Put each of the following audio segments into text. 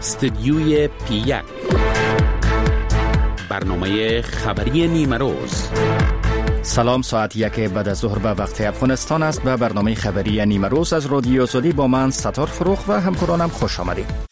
استدیوی P1 برنامه خبری نیمه روز. سلام، ساعت 1 بعد از ظهر به وقت افغانستان است. به برنامه خبری نیمه روز از رادیو آزادی با من ستار فروخ و همکارانم خوش آمدید.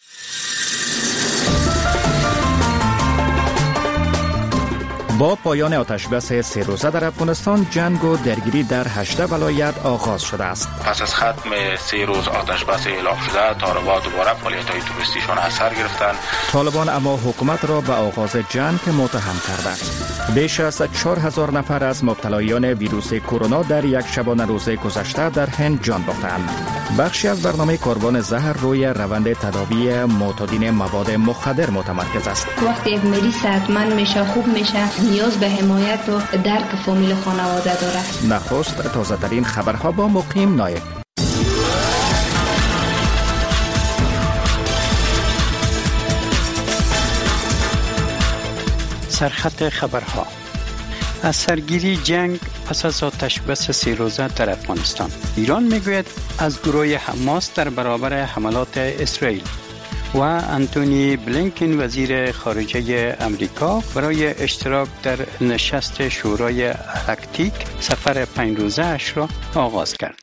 با پایان آتشبس 3 روزه در افغانستان، جنگ و درگیری در 18 ولایت آغاز شده است. پس از ختم 3 روز آتشبس اعلام شده، طالبان دوباره فعالیت‌های توریستیشان از سر گرفتند. طالبان اما حکومت را به آغاز جنگ متهم کردند. بیش از 4000 نفر از مبتلایان ویروس کرونا در یک شبانه روز گذشته در هند جان باختند. بخشی از برنامه کاروان زهر روی روند تداوی معتادین مواد مخدر متمرکز است. وقتی یک مریض صحتمند میشه، خوب میشه، نیاز به حمایت و درک فامیل خانواده داره. نخست تازه ترین خبرها با مقیم نایب. سرخط خبرها: از سرگیری جنگ پس از آتشبس 3 روزه در افغانستان، ایران میگوید از گروه حماس در برابر حملات اسرائیل. و انتونی بلینکن وزیر خارجه امریکا برای اشتراک در نشست شورای آرکتیک سفر 5 روزه اش را آغاز کرد.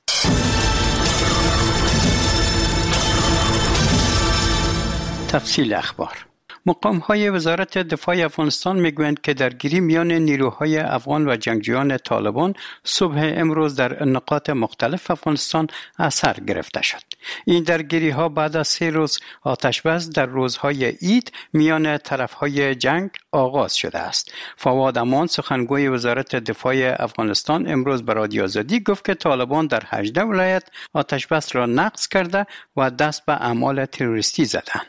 تفصیل اخبار: مقام‌های وزارت دفاع افغانستان میگویند که درگیری میان نیروهای افغان و جنگجویان طالبان صبح امروز در نقاط مختلف افغانستان از سر گرفته شد. این درگیری‌ها بعد از 3 روز آتشبس در روزهای عید میان طرف‌های جنگ آغاز شده است. فواد امان، سخنگوی وزارت دفاع افغانستان، امروز به رادیو آزادی گفت که طالبان در 18 ولایت آتشبس را نقض کرده و دست به اعمال تروریستی زدند.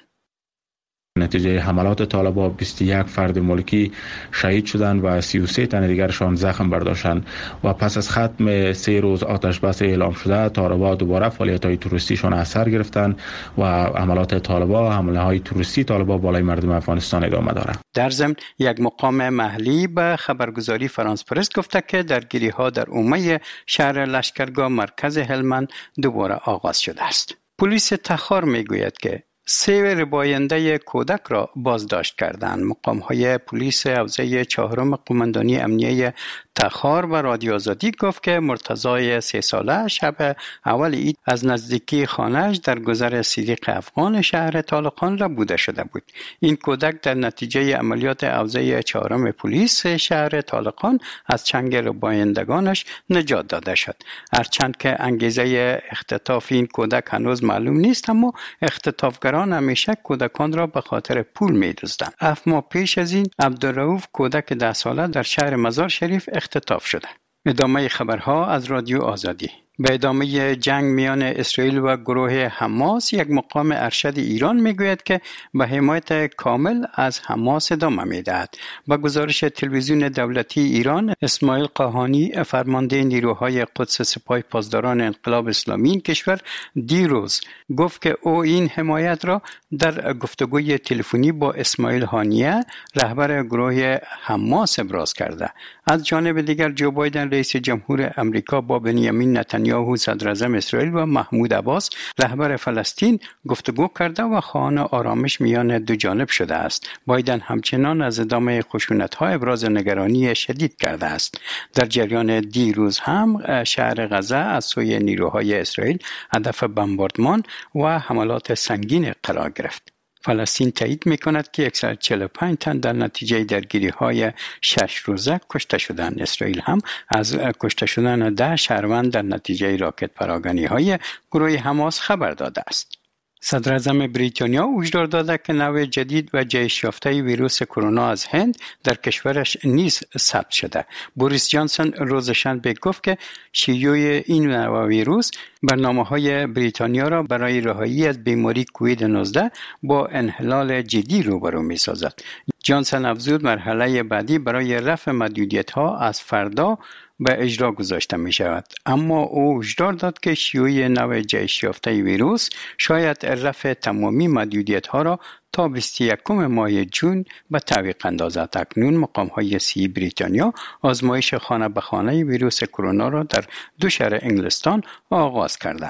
نتیجه حملات طالبان 21 فرد ملکی شهید شدند و 33 تن دیگرشان زخم برداشتند و پس از ختم 3 روز آتشبس اعلام شده، طالبان دوباره فعالیت‌های توریستیشان از سر گرفتند و حملات طالبان، حمله‌های توریستی طالبان بالای مردم افغانستان ادامه دارد. در ضمن یک مقام محلی به خبرگزاری فرانس پرس گفته که درگیری‌ها در اومه شهر لشکرگاه مرکز هلمند دوباره آغاز شده است. پلیس تخار میگوید که 3 رباینده کودک را بازداشت کردند. مقام‌های پلیس حوزه 4 قماندانی امنیه تخار و رادیو آزادی گفت که مرتضی 3 ساله شب اول عید از نزدیکی خانه‌اش در گذر صدیق افغان شهر طالقان را بوده شده بود. این کودک در نتیجه عملیات حوزه 4 پلیس شهر طالقان از چنگ ربایندگانش نجات داده شد. هرچند که انگیزه اختطاف این کودک هنوز معلوم نیست، اما اختطافگران همیشه کودکان را به خاطر پول می‌دزدند. 7 ماه پیش از این عبدالرؤوف کودک 10 ساله در شهر مزار شریف اختطاف شده. ادامه خبرها از رادیو آزادی. به ادامه جنگ میان اسرائیل و گروه حماس، یک مقام ارشد ایران میگوید که به حمایت کامل از حماس ادامه میدهد. با گزارش تلویزیون دولتی ایران، اسماعیل قاهانی، فرمانده نیروهای قدس سپاه پاسداران انقلاب اسلامی این کشور، دیروز گفت که او این حمایت را در گفتگوی تلفنی با اسماعیل هانیه، رهبر گروه حماس، ابراز کرده. از جانب دیگر جو بایدن رئیس جمهور امریکا با بنیامین نتانیاهو صدر اعظم اسرائیل و محمود عباس رهبر فلسطین گفتگو کرده و خواهان آرامش میان دو جانب شده است. بایدن همچنان از ادامه خشونت‌ها ابراز نگرانی شدید کرده است. در جریان دیروز هم شهر غزه از سوی نیروهای اسرائیل هدف بمباردمان و حملات سنگین قرار گرفت. فلسطین تایید می‌کند که 145 تن در نتیجه درگیری‌های 6 روزه کشته شدند. اسرائیل هم از کشته شدن 10 شهروند در نتیجه راکت پراگنی‌های گروه حماس خبر داده است. صدر اعظم بریتانیا هشدار داده که نوع جدید و جهش یافته ویروس کرونا از هند در کشورش نیز ثبت شده. بوریس جانسون روز شنبه گفت که شیوع این نوع ویروس برنامه‌های بریتانیا را برای رهایی از بیماری کووید 19 با انحلال جدی روبرو می‌سازد. جانسون افزود مرحله بعدی برای رفع محدودیت‌ها از فردا به اجرا گذاشته می شود. اما او هشدار داد که شیوع نوع جهش یافته ویروس شاید رفع تمامی محدودیت‌ها را تا 21 ماه جون به تعویق اندازد. اکنون مقام‌های صحی بریتانیا آزمایش خانه به خانه ویروس کرونا را در 2 شهر انگلستان آغاز کردند.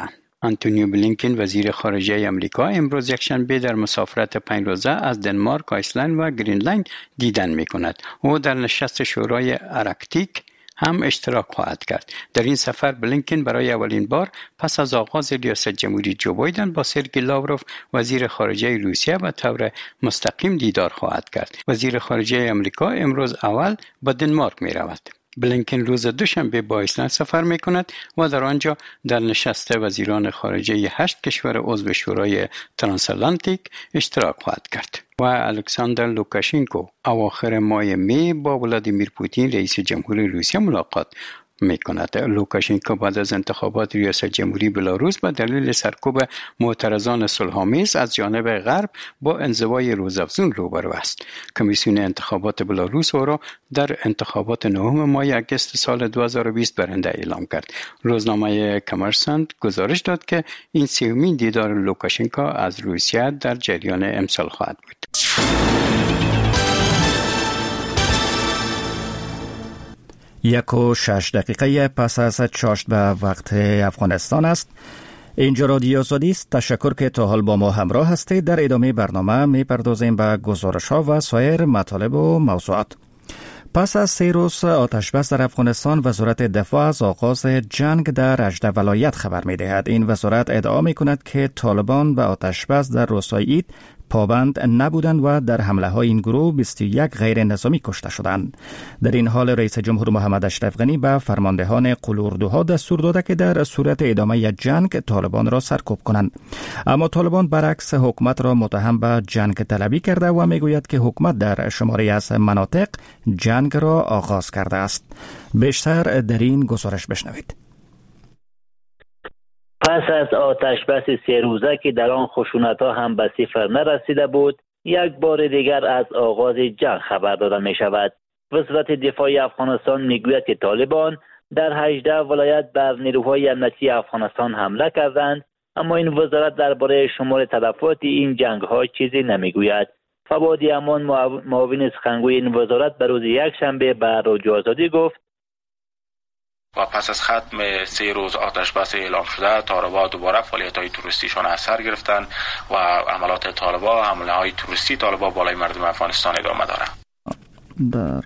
آنتونیو بلینکن وزیر خارجه آمریکا امروز یکشنبه در مسافرت 5 روزه از دنمارک، آیسلند و گرینلند دیدن می‌کند. او در نشست شورای آرکتیک هم اشتراک خواهد کرد. در این سفر بلینکن برای اولین بار پس از آغاز ریاست جمهوری جو بایدن با سرگئی لاوروف وزیر خارجه روسیه به طور مستقیم دیدار خواهد کرد. وزیر خارجه آمریکا امروز اول به دنمارک می‌رود. بلینکن روز دوشنبه با ایسلند سفر می‌کند و در آنجا در نشست وزیران خارجه 8 کشور عضو شورای ترانساتلانتیک اشتراک خواهد کرد. و الکساندر لوکاشنکو اواخر ماه می با ولادیمیر پوتین رئیس جمهوری روسیه ملاقات می‌کند. لوکاشنکو بعد از انتخابات ریاست جمهوری بلاروس به دلیل سرکوب معترضان صلح‌آمیز از جانب غرب با انزوای روزافزون روبرو است. کمیسیون انتخابات بلاروس او را در انتخابات 9 ماه اگست سال 2020 برنده اعلام کرد. روزنامه کامرسانت گزارش داد که این سومین دیدار لوکاشنکو از روسیه در جریان امسال خواهد بود. 1:06 پس از چاشت به وقت افغانستان است. اینجا رادیو آزادی است. تشکر که تا حال با ما همراه هستید. در ادامه برنامه می‌پردازیم به گزارش‌ها و سایر مطالب و موضوعات. پس از 3 روز آتشبس در افغانستان، وزارت دفاع از آغاز جنگ در 18 ولایت خبر می‌دهد. این وزارت ادعا می‌کند که طالبان به آتشبس در روزهای عید پابند نبودند و در حمله‌های این گروه 21 غیر نظامی کشته شدند. در این حال رئیس جمهور محمد اشرف غنی به فرماندهان قلوردوها دستور داده که در صورت ادامه جنگ طالبان را سرکوب کنند. اما طالبان برعکس حکومت را متهم به جنگ طلبی کرده و میگوید که حکومت در شماری از مناطق جنگ را آغاز کرده است. بیشتر در این گزارش بشنوید. پس از آتشبس 3 روزه که در آن خشونت‌ها هم به صفر نرسیده بود، یک بار دیگر از آغاز جنگ خبر داده می شود. وزارت دفاع افغانستان میگوید که طالبان در 18 ولایت بر نیروهای امنیتی افغانستان حمله کردند، اما این وزارت درباره شمار تلفات این جنگ‌ها چیزی نمیگوید. فواد امان معاون سخنگوی این وزارت به روز یکشنبه به رادیو آزادی گفت و پس از ختم 3 روز آتشبس اعلام شده، طالبان دوباره فعالیت‌های توریستیشان از سر گرفتند و عملات طالبان، حمله‌های توریستی طالبان بالای مردم افغانستان ادامه دارد.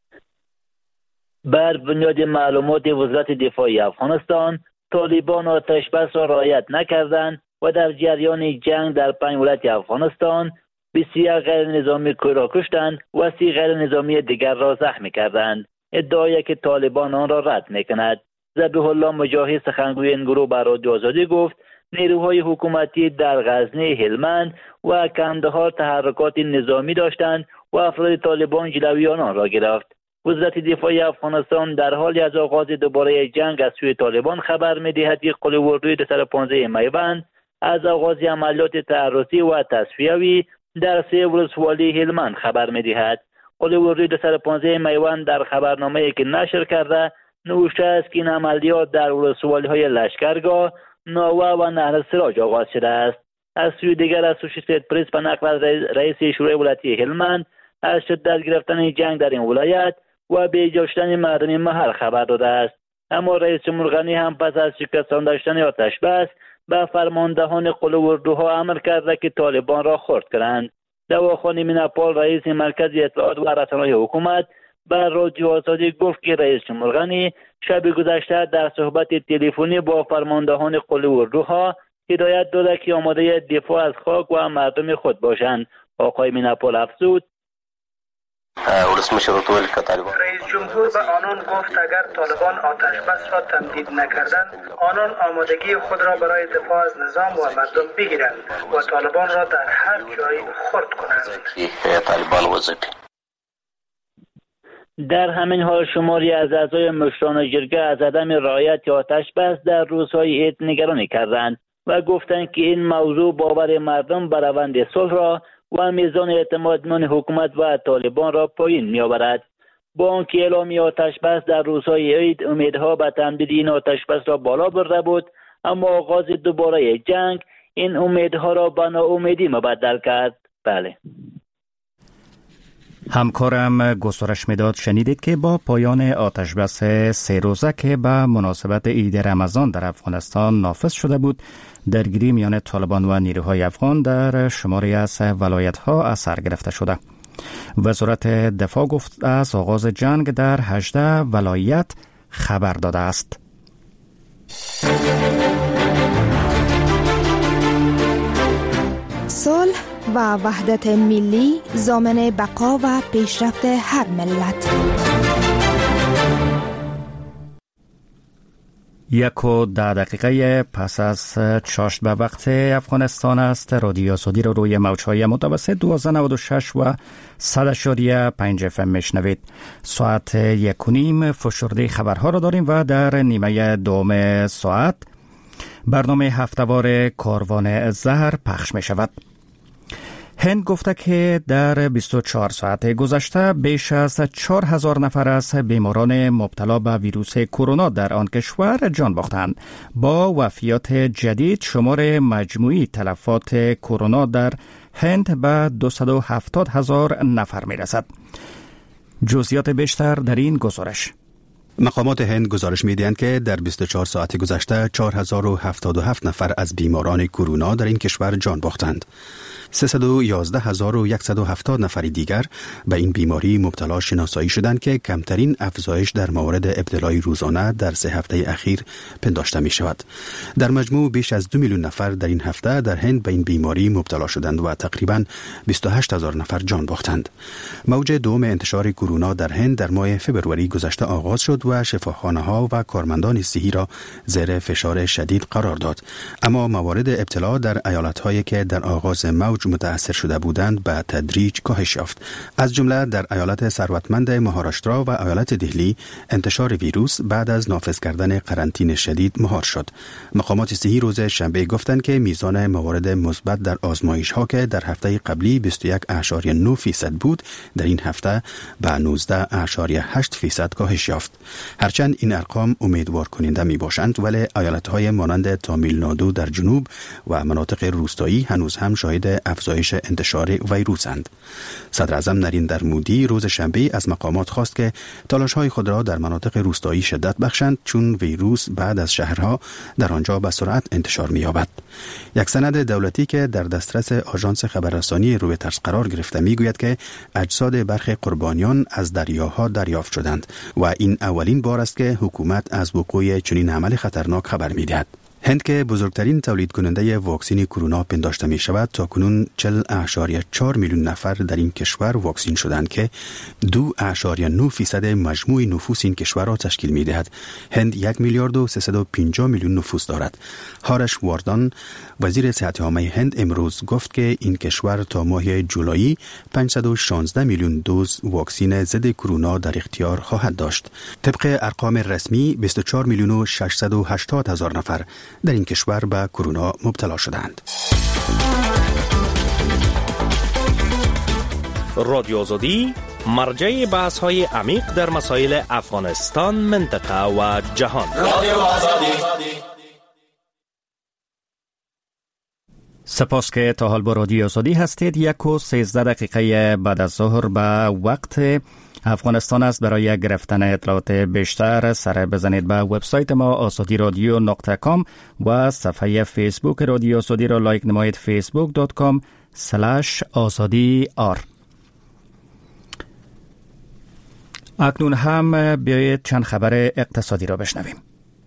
بر بنیاد معلومات وزارت دفاع افغانستان، طالبان آتشبس را رعایت نکردند و در جریان جنگ در 5 ولایت افغانستان 21 غیر نظامی را کشتند و 30 غیر نظامی دیگر را زخمی کردند. ادعایی که طالبان آن را رد می‌کند. ذبیح الله مجاهد سخنگوی این گروه به رادیو آزادی گفت نیروهای حکومتی در غزنی، هلمند و کندهار تحرکات نظامی داشتند و افراد طالبان جلوی آنان را گرفت. وزارت دفاع افغانستان در حالی از آغاز دوباره جنگ از سوی طالبان خبر می‌دهد که قله‌وردوی 215 میوند از آغاز عملیات تعرضی و تصفیوی در 3 ولسوالی هلمند خبر می‌دهد. قله‌وردوی 215 میوند در خبرنامه‌ای که نشر کرده نوشته است که این عملیات در ولسوالی‌های لشکرگاه، ناوه و نهر سراج آغاز شده است. از سوی دیگر اسوسییتد پرس به نقل از رئیس شورای ولایتی هلمند از شدت گرفتن جنگ در این ولایت و بی‌جا شدن مردم محل خبر داده است. اما رئیس جمهور غنی هم پس از شکستان داشتن آتشبس به فرماندهان قله‌وردوها امر کرده که طالبان را خرد کنند. دواخان میناپال رئیس مرکز اطلاعات و رسانه‌های حکومت بر رادیو آزادی گفت که رئیس جمهور غنی شب گذشته در صحبت تلفنی با فرماندهان قله‌وردوها هدایت داده که آماده دفاع از خاک و مردم خود باشند. آقای میناپال افزود رئیس جمهور به آنان گفت اگر طالبان آتشبس را تمدید نکردند، آنان آمادگی خود را برای دفاع از نظام و مردم بگیرند و طالبان را در هر جای خرد کنند. در همین حال شماری از اعضای مشران جرگه از عدم رعایت آتشبس در روزهای عید نگرانی کردند و گفتند که این موضوع باور مردم بر روند صلح را و میزان اعتماد میان حکومت و طالبان را پایین می‌آورد. با آنکه اعلام آتشبس در روزهای عید امیدها به تمدید این آتشبس را بالا برده بود، اما آغاز دوباره جنگ این امیدها را به ناامیدی مبدل کرد. بله. همکارم گزارش میداد شنیدید که با پایان آتشبس 3 روزه که به مناسبت عید رمضان در افغانستان نافذ شده بود، درگیری میان طالبان و نیروهای افغان در شماری از ولایت‌ها اثر گرفته شده. وزارت دفاع گفت از آغاز جنگ در 18 ولایت خبر داده است. صلح و وحدت ملی ضامن بقا و پیشرفت هر ملت. 1:10 پس از چاشت به وقت افغانستان است. رادیو آزادی رو روی موج‌های متوسط 1296 و 100.5 FM میشنوید. ساعت 1:30 فشرده خبرها را داریم و در نیمه دوم ساعت برنامه هفته‌وار کاروان زهر پخش می شود. هند گفته که در 24 ساعت گذشته بیش از 4000 نفر از بیماران مبتلا به ویروس کرونا در آن کشور جان باختند. با وفیات جدید شمار مجموعی تلفات کرونا در هند به 270,000 نفر می رسد. جزئیات بیشتر در این گزارش. مقامات هند گزارش می‌دهند که در 24 ساعت گذشته 4077 نفر از بیماران کرونا در این کشور جان باختند. 311,170 نفر دیگر به این بیماری مبتلا شناسایی شدند که کمترین افزایش در موارد ابتلای روزانه در 3 هفته اخیر پنداشته می شود. در مجموع بیش از 2 میلیون نفر در این هفته در هند به این بیماری مبتلا شدند و تقریباً 28,000 نفر جان باختند. موج دوم انتشار کرونا در هند در ماه فوریه گذشته آغاز شد و شفاخانه‌ها و کارمندان صحی را زیر فشار شدید قرار داد. اما موارد ابتلا در ایالت‌هایی که در آغاز موج متأثر شده بودند به تدریج کاهش یافت. از جمله در ایالت ثروتمند مهاراشترا و ایالت دهلی انتشار ویروس بعد از نافذ کردن قرنطینه شدید مهار شد. مقامات صحی روز شنبه گفتند که میزان موارد مثبت در آزمایش‌ها که در هفته قبلی 21.9% بود، در این هفته به 19.8% کاهش یافت. هرچند این ارقام امیدوار کننده می باشند، ولی ایالت‌های مانند تامیلنادو در جنوب و مناطق روستایی هنوز هم شاهد افزایش انتشار ویروسند. صدر اعظم نریندر مودی روز شنبه از مقامات خواست که تلاش‌های خود را در مناطق روستایی شدت بخشند، چون ویروس بعد از شهرها در آنجا به سرعت انتشار می‌یابد. یک سند دولتی که در دسترس آژانس خبررسانی رویترز قرار گرفته می‌گوید که اجساد برخی قربانیان از دریاها دریافت شدند و این اولین بار است که حکومت از وقوع چنین عمل خطرناک خبر می‌دهد. هند که بزرگترین تولید کننده واکسن کرونا پنداشته می شود، تا کنون 40.4 میلیون نفر در این کشور واکسن شدند که 2.9% مجموع نفوس این کشور را تشکیل می دهد. هند 1,350 میلیون نفوس دارد. هارش واردان وزیر صحت عامه هند امروز گفت که این کشور تا ماه جولای 516 میلیون دوز واکسن ضد کرونا در اختیار خواهد داشت. طبق ارقام رسمی 24 میلیون و 680 هزار نفر در این کشور به کرونا مبتلا شدند. رادیو آزادی مرجع بحث‌های عمیق در مسائل افغانستان، منطقه و جهان. رادیو آزادی. سپاس که تا حال با رادیو آزادی هستید. 1:13 بعد از ظهر به وقت افغانستان است. برای گرفتن اطلاعات بیشتر سر بزنید به وبسایت ما azadiradyo.com و صفحه فیسبوک رادیو آزادی را لایک نمایید، facebook.com/azadi_r. اکنون هم بیایید چند خبر اقتصادی را بشنویم.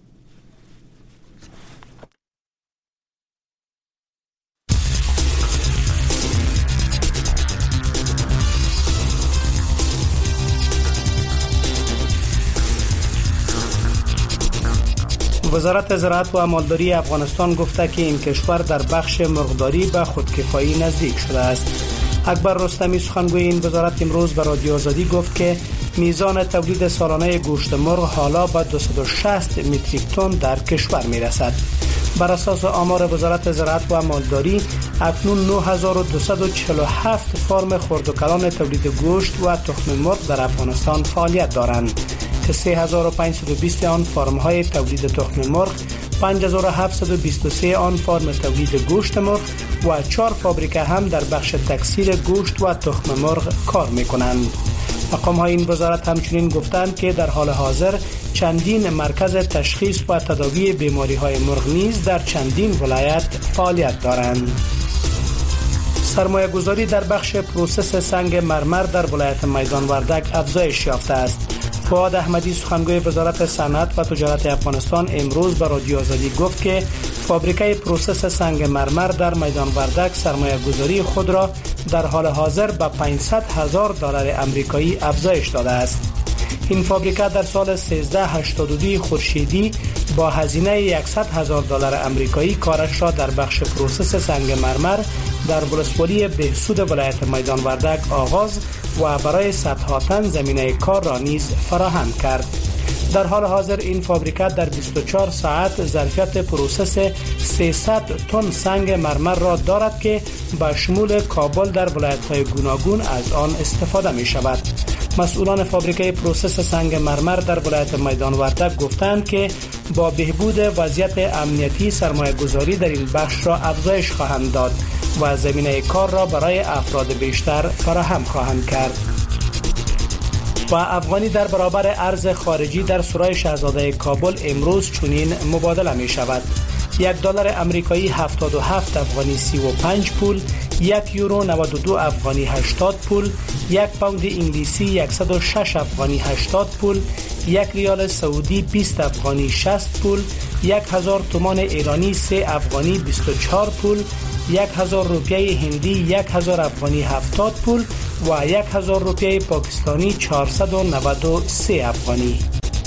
وزارت زراعت و مالداری افغانستان گفته که این کشور در بخش مرغداری به خودکفایی نزدیک شده است. اکبر رستمی سخنگوی این وزارت امروز به رادیو آزادی گفت که میزان تولید سالانه گوشت مرغ حالا به 260 متریک تن در کشور میرسد. بر اساس آمار وزارت زراعت و مالداری اکنون 9247 فرم خردوکلان تولید گوشت و تخم مرغ در افغانستان فعالیت دارند که 3520 آن فرم‌های تولید تخم مرغ 5723 آن فرم تولید گوشت مرغ و 4 فابریکه هم در بخش تکثیر گوشت و تخم مرغ کار می‌کنند. مقام‌های این وزارت همچنین گفتند که در حال حاضر چندین مرکز تشخیص و تداوی بیماری‌های مرغ نیز در چندین ولایت فعالیت دارند. سرمایه گذاری در بخش پروسس سنگ مرمر در ولایت میدان وردک افزایش یافته است. فؤاد احمدی سخنگوی وزارت صنعت و تجارت افغانستان امروز به رادیو آزادی گفت که فابریکه پروسس سنگ مرمر در میدان وردک سرمایه گذاری خود را در حال حاضر به $500,000 آمریکایی افزایش داده است. این فابریکه در سال 1382 خورشیدی با هزینه $100,000 آمریکایی کارش را در بخش پروسس سنگ مرمر در ولسوالی بهسود ولایت میدان وردک آغاز و برای صدها تن زمینه کار را نیز فراهم کرد. در حال حاضر این فابریکه در 24 ساعت ظرفیت پروسس 300 تن سنگ مرمر را دارد که به شمول کابل در ولایت‌های گوناگون از آن استفاده می شود. مسئولان فابریکه پروسس سنگ مرمر در ولایت میدان وردک گفتند که با بهبود وضعیت امنیتی سرمایه گذاری در این بخش را افزایش خواهند داد و زمینه کار را برای افراد بیشتر فراهم خواهند کرد. و افغانی در برابر ارز خارجی در سرای شاهزاده کابل امروز چنین مبادله می شود: $1 آمریکایی 77 افغانی 35 پول، 1 یورو 92 افغانی 80 پول، 1 پوند انگلیسی 106 افغانی 80 پول، 1 ریال سعودی 20 افغانی 60 پول، 1000 تومان ایرانی 3 افغانی 24 پول، 1000 روپیه هندی 1000 افغانی 70 پول و 1000 روپیه پاکستانی 493 افغانی.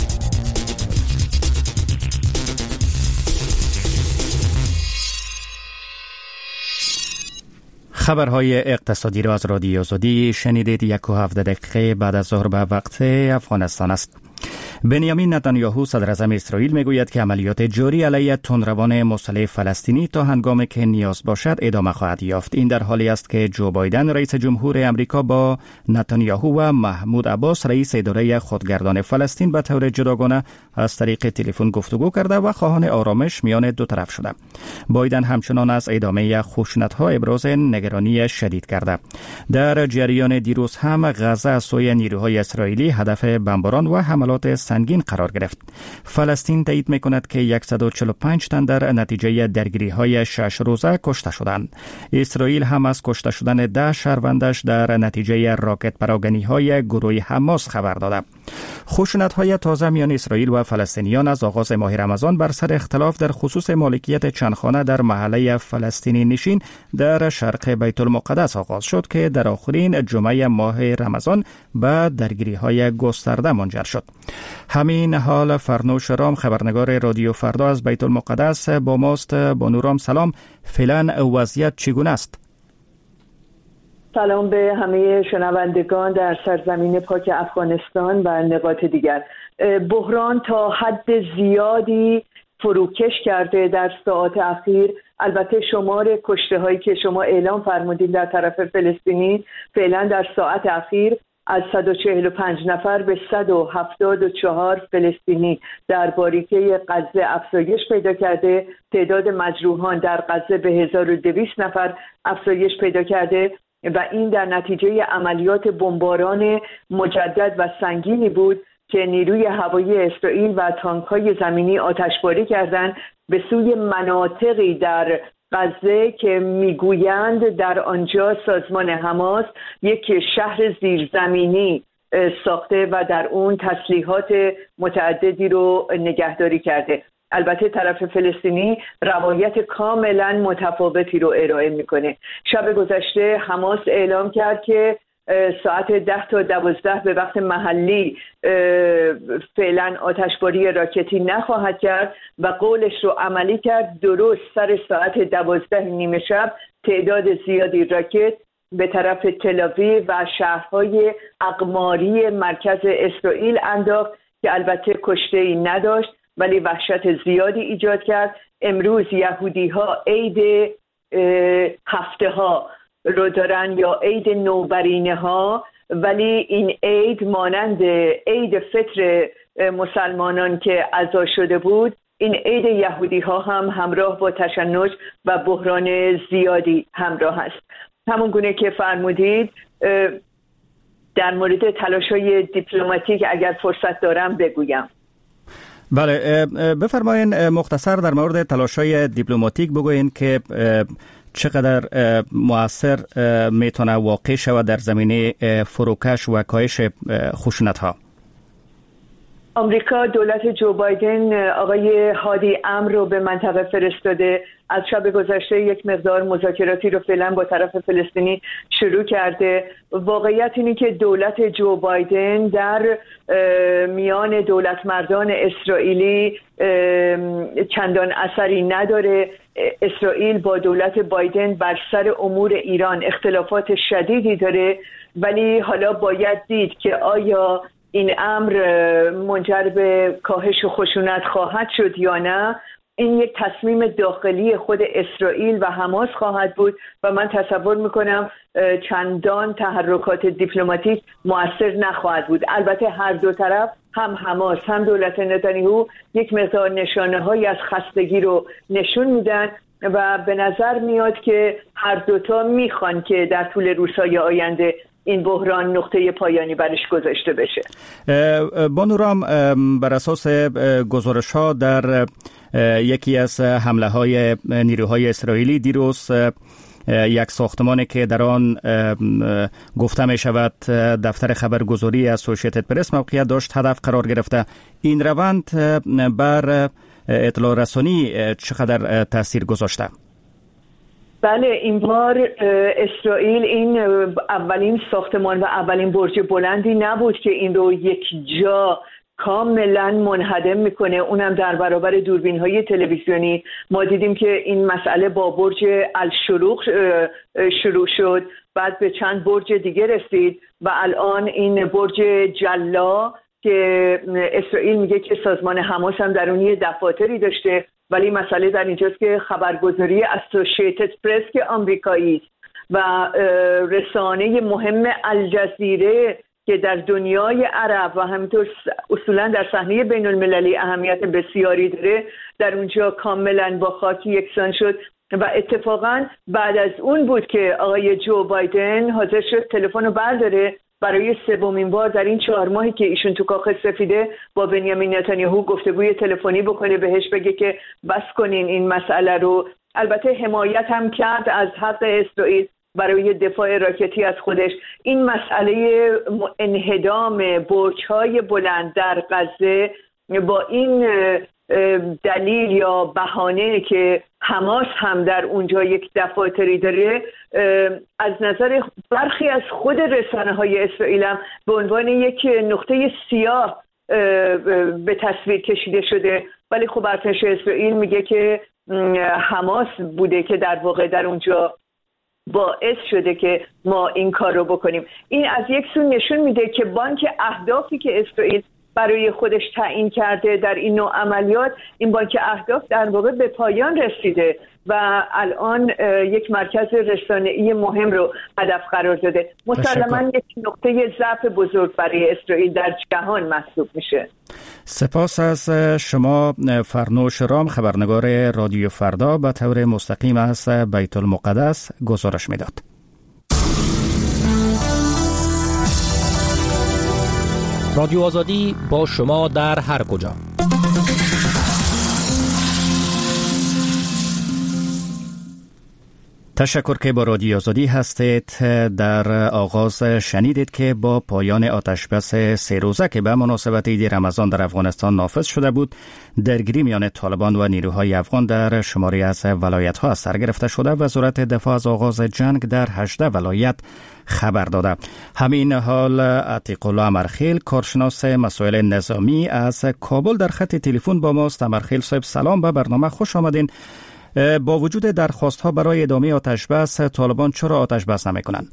خبرهای اقتصادی را از رادیو آزادی شنیدید. 17 دقیقه بعد از ظهر به وقت افغانستان است. بنیامین نتانیاهو صدراعظم اسرائیل میگوید که عملیات جاری علیه تندروان مسلح فلسطینی تا هنگامی که نیاز باشد ادامه خواهد یافت. این در حالی است که جو بایدن رئیس جمهور امریکا با نتانیاهو و محمود عباس رئیس اداره خودگردان فلسطین به طور جداگانه از طریق تلفن گفتگو کرده و خواهان آرامش میان دو طرف شده. بایدن همچنان از ادامه خشونت‌ها ابراز نگرانی شدید کرده. در جریان دیروز هم غزه از سوی نیروهای اسرائیلی هدف بمباران و حملات سنگین قرار گرفت. فلسطین تایید می‌کند که 145 تن در نتیجه درگیری‌های 6 روزه کشته شدند. اسرائیل هم از کشته شدن 10 شهروندش در نتیجه راکت پراگنی‌های گروه حماس خبر داده. خشونت‌های تازه میان اسرائیل و فلسطینیان از آغاز ماه رمضان بر سر اختلاف در خصوص مالکیت چند خانه در محله فلسطینی نشین در شرق بیت المقدس آغاز شد که در آخرین جمعه ماه رمضان به درگیری‌های گسترده منجر شد. همین حال فرنوش رام خبرنگار رادیو فردا از بیت المقدس با ماست. بانو سلام، فعلا وضعیت چگونه است؟ سلام به همه شنوندگان در سرزمین پاک افغانستان و نقاط دیگر. بحران تا حد زیادی فروکش کرده در ساعات اخیر. البته شمار کشته هایی که شما اعلام فرمودید در طرف فلسطینی فعلا در ساعت اخیر از 145 نفر به 174 فلسطینی در باریکه غزه افزایش پیدا کرده. تعداد مجروحان در غزه به 1200 نفر افزایش پیدا کرده و این در نتیجه عملیات بمباران مجدد و سنگینی بود که نیروی هوایی اسرائیل و تانک‌های زمینی آتشباری کردند به سوی مناطقی در غزه که میگویند در آنجا سازمان حماس یک شهر زیرزمینی ساخته و در اون تسلیحات متعددی رو نگهداری کرده. البته طرف فلسطینی روایت کاملا متفاوتی رو ارائه میکنه. شب گذشته حماس اعلام کرد که ساعت 10 تا 12 به وقت محلی فعلا آتشباری راکتی نخواهد کرد و قولش رو عملی کرد. درست سر ساعت 12 نیمه شب تعداد زیادی راکت به طرف تل‌آویو و شهرهای اقماری مرکز اسرائیل انداخت که البته کشته‌ای نداشت ولی وحشت زیادی ایجاد کرد. امروز یهودی‌ها عید هفته ها رو دارن یا عید نوبرینه ها، ولی این عید مانند عید فطر مسلمانان که عزا شده بود این عید یهودی ها هم همراه با تشنج و بحران زیادی همراه است. همون گونه که فرمودید در مورد تلاش‌های دیپلماتیک اگر فرصت دارم بگویم. بله، بفرمایید مختصر در مورد تلاش‌های دیپلماتیک بگوین که چقدر مؤثر میتونه واقع شود در زمینه فروکش و کاهش خشونت‌ها. آمریکا، دولت جو بایدن آقای هادی امر رو به منطقه فرستاده. از شب گذشته یک مقدار مذاکراتی رو فعلا با طرف فلسطینی شروع کرده. واقعیت اینه که دولت جو بایدن در میان دولت مردان اسرائیلی چندان اثری نداره. اسرائیل با دولت بایدن بر سر امور ایران اختلافات شدیدی داره، ولی حالا باید دید که آیا این امر منجر به کاهش خشونت خواهد شد یا نه. این یک تصمیم داخلی خود اسرائیل و حماس خواهد بود و من تصور میکنم چندان تحرکات دیپلماتیک مؤثر نخواهد بود. البته هر دو طرف، هم حماس هم دولت نتانیاهو، یک مقدار نشانه‌هایی از خستگی رو نشون میدن و به نظر میاد که هر دوتا میخوان که در طول روزهای آینده این بحران نقطه پایانی برش گذاشته بشه. بانو رام، بر اساس گزارش ها در یکی از حمله های نیروهای اسرائیلی دیروز یک ساختمانی که در آن گفته می شود دفتر خبرگزاری اسوسییتد پرس موقعیت داشت هدف قرار گرفته. این روند بر اطلاع رسانی چقدر تاثیر گذاشته؟ بله، این بار اسرائیل این اولین ساختمان و اولین برج بلندی نبود که این رو یک جا کاملا منهدم میکنه، اونم در برابر دوربین‌های تلویزیونی. ما دیدیم که این مسئله با برج الشروق شروع شد، بعد به چند برج دیگه رسید و الان این برج جلا که اسرائیل میگه که سازمان حماس هم در اون دفاتری داشته، ولی مسئله در اینجاست که خبرگزاری اسوسییتد پرس که آمریکایی و رسانه مهم الجزیره که در دنیای عرب و همینطور اصولا در صحنه بین المللی اهمیت بسیاری داره، در اونجا کاملا با خاک یکسان شد و اتفاقا بعد از اون بود که آقای جو بایدن حاضر شد تلفن رو برداره برای سومین بار در این 4 ماهی که ایشون تو کاخ سفیده با بنیامین نتانیاهو گفتگوی تلفنی بکنه، بهش بگه که بس کنین این مسئله رو. البته حمایت هم کرد از حق اسرائیل برای دفاع راکتی از خودش. این مسئله انهدام برج‌های بلند در غزه با این دلیل یا بهانه که حماس هم در اونجا یک دفاتری داره، از نظر برخی از خود رسانه‌های اسرائیل هم به عنوان یک نقطه سیاه به تصویر کشیده شده، ولی خب ارتش اسرائیل میگه که حماس بوده که در واقع در اونجا باعث شده که ما این کار رو بکنیم. این از یک سو نشون میده که بانک اهدافی که اسرائیل برای خودش تعیین کرده در این نوع عملیات، این بانک اهداف در واقع به پایان رسیده و الان یک مرکز رسانه‌ای مهم رو هدف قرار داده. مسلماً یک نقطه ضعف بزرگ برای اسرائیل در جهان محسوب میشه. سپاس از شما فرنوش رام، خبرنگار رادیو فردا، به طور مستقیم از بیت المقدس گزارش میداد. رادیو آزادی با شما در هر کجا. تشکر که با رادیو آزادی هستید. در آغاز شنیدید که با پایان آتشبس 3 روزه که به مناسبت عید رمضان در افغانستان نافذ شده بود، درگیری میان طالبان و نیروهای افغان در شماری از ولایت‌ها از سر گرفته شده. وزارت دفاع از آغاز جنگ در 18 ولایت خبر داده. همین حال عتیق الله امرخیل، کارشناس مسائل نظامی از کابل، در خط تلفن با ماست. امرخیل صاحب سلام، به برنامه خوش آمدین. با وجود درخواست‌ها برای ادامه آتشبس، طالبان چرا آتشبس نمی‌کنند؟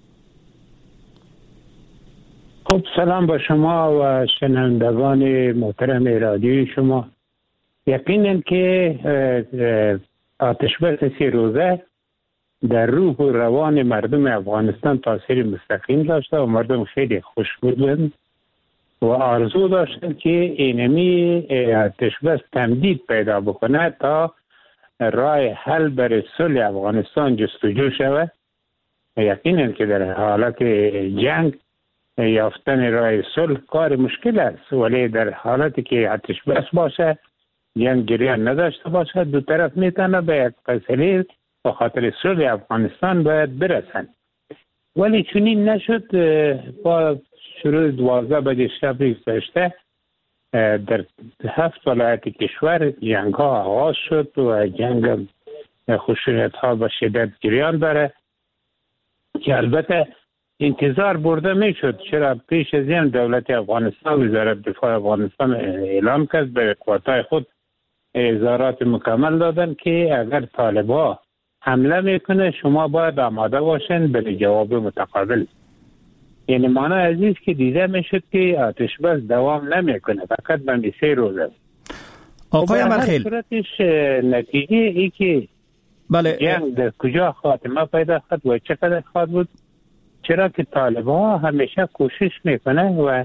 خب سلام با شما و شنوندگان محترم رادیوی شما. یقینا که آتشبس 3 روزه در روح و روان مردم افغانستان تاثیر مستقیم داشته و مردم خیلی خوش بودند و آرزو داشتن که اینمی آتش بس تمدید پیدا بکنه تا راه حل برای صلح افغانستان جستجو شود. یقینا که در حالت جنگ یافتن راه صلح کار مشکل است، ولی در حالتی که آتش بس باشه، جنگ جریان نداشته باشه، دو طرف میتونه به یک فیصله به خاطر صلح افغانستان باید برسن. ولی چنین نشد. با شروع 12 بجه شب گذشته در 7 ولایت کشور جنگ ها آغاز شد و جنگ خشونت ها به شدت جریان داره که البته انتظار برده می شد. چرا پیش از این دولت افغانستان، وزارت دفاع افغانستان اعلام کرد به قواتای خود اظهارات مکمل دادن که اگر طالبان حمله میکنه شما باید آماده باشین به جواب متقابل. یعنی معنی عزیز که دیده میشد که آتش بس دوام نمیکنه، فقط به 3 روز است. آقای امرخیل، صورتش نتیجه ای که بله جنگ در کجا خاتمه پیدا کرد و چقدر خواهد بود، چرا که طالبان همیشه کوشش میکنه و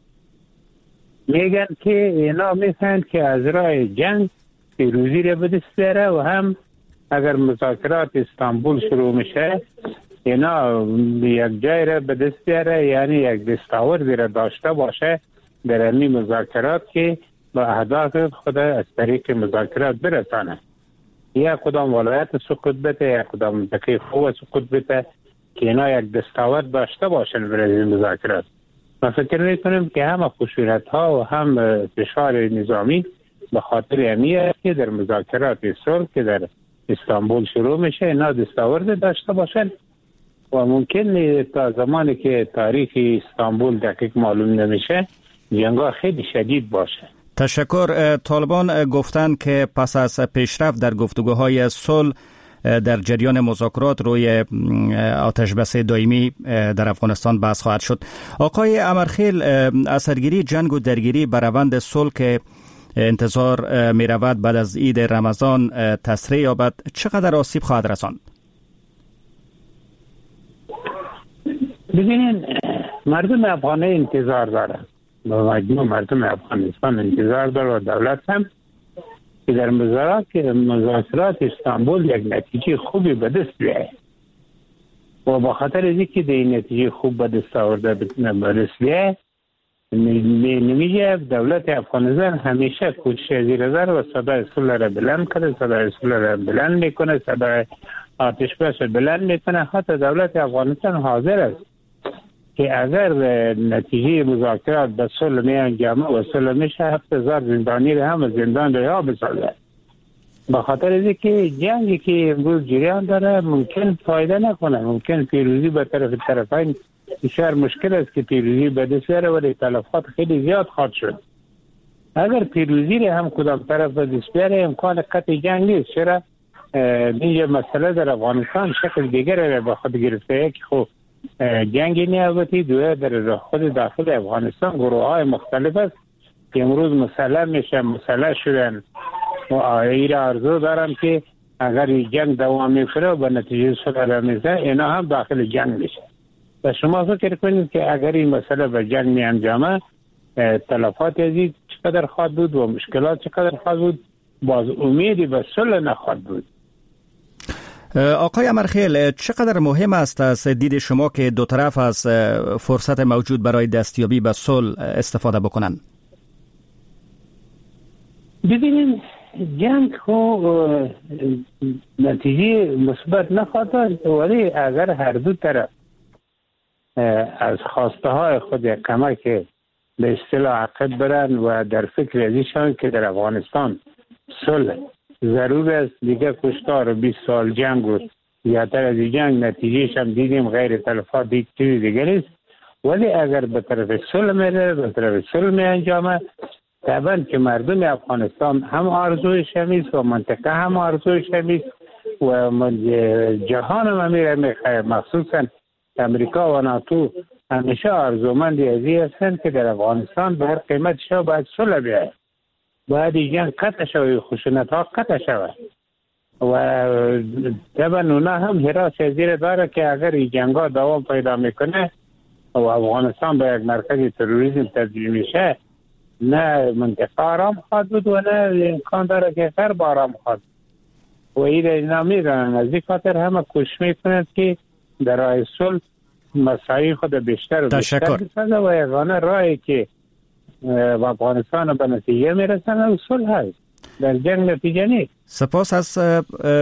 میگن که اینا میخواین که از راه جنگ پیروزی را به دست بیاره و هم اگر مذاکرات استانبول شروع میشه اینا یک جای را به دست بیاره، یعنی یک دستاوردی را داشته باشه در این مذاکرات که با اهداف خود از طریق مذاکرات برسانه. یا کدام ولایت سقوط بده یا کدام دقیق خوب سقوط بده که اینا یک دستاورد داشته باشن برای مذاکرات. ما فکر میکنیم که هم خشونت ها و هم فشار نظامی به خاطر امیه که در مذاکرات صلح که در استانبول شروع میشه اینا دستاورد داشته باشن و ممکن تا زمانی که تاریخ استانبول دقیق معلوم نمیشه جنگا خیلی شدید باشه. تشکر. طالبان گفتند که پس از پیشرفت در گفتگوهای صلح در جریان مذاکرات روی آتش بس دائمی در افغانستان بحث خواهد شد. آقای امرخیل، اثرگیری جنگ و درگیری بر روند صلح که انتظار می رود بعد از عید رمضان تسریع یابد چقدر آسیب خواهد رساند؟ ببینین مردم افغانی انتظار دارند، با مجموع مردم افغانستان انتظار داره و دولت هم که در مذاکرات استانبول یک نتیجه خوبی به دست بیاید و با خاطر از اینکه در این نتیجه خوب به دست آورده به دست بیاید نمیشه دولت افغانستان همیشه کوشش زیر نظر و صدای صلح را بلند کنه، صدای صلح را بلند میکنه، صدای آتش بس را بلند میکنه. حتی دولت افغانستان حاضر است که اگر نتیجه مذاکرات به صلح می انجامه و صلح میشه 7000 زندانی را هم زندان رها بسازه. به خاطر از اینکه جنگی که امروز جریان داره ممکن فایده نکنه، ممکن پیروزی به طرف طرفین بسیار مشکل است که پیروزی به دست بیاره ولی تلفات خیلی زیاد خواهد شد. اگر پیروزی را هم کدام طرف به دست بیاره امکان قطع جنگ نیست. چرا این مسئله در افغانستان شکل دیگر را به خود گرفته که خب جنگی نیابتی دوه در خود داخل افغانستان گروه های مختلف است که امروز مسلح میشن، مسلح شدن و این آرزو دارم که اگر این جنگ دوام میکنه و به نتیجه صلح رسیده اینا هم داخل جنگ میشه. و شما فکر کنید که اگر این مسئله به جنگ می انجامه تلفات ازید چقدر خواهد بود و مشکلات چقدر خواهد بود، باز امیدی به صلح نخواهد بود. آقای امرخیل، چقدر مهم است از دید شما که دو طرف از فرصت موجود برای دستیابی به صلح استفاده بکنن؟ ببینید جنگ خو نتیجه مثبت نخواهد داشت ولی اگر هر دو طرف از خواسته های خود کمک به اصطلاح عقب برن و در فکر ازیشان که در افغانستان صلح ضرور است، دیگه کشتار 20 سال جنگ و زیادتر از جنگ نتیجهش هم دیدیم غیر تلفات چیز دیگه نیست، ولی اگر به طرف صلح میره به طرف صلح می انجامه طبعا که مردم افغانستان هم آرزویش همیست و منطقه هم آرزویش همیست و جهان هم میره میخواه، مخصوصا امریکا و ناتو همیشه آرزومندی ازی هستند که در افغانستان به هر قیمت شو باید صلح بیاید، باید جنگ قطع شوی، خشونت ها قطع شوی و طبعا اونا هم حراس زیر داره که اگر این جنگ ها دوام پیدا میکنه و افغانستان به یک مرکز تروریسم تبدیل میشه، نه منطقه آرام خواهد بود و نه امکان داره که غرب آرام خواهد. و اینا میدونن از این خاطر همه کوشش میکنند که در راه صلح مساعی خود بیشتر و بیشتر بسازه و یگانه راهی که و افغانستان به نتیجه میرسن صلح هست، در جنگ نتیجه نیست. سپاس از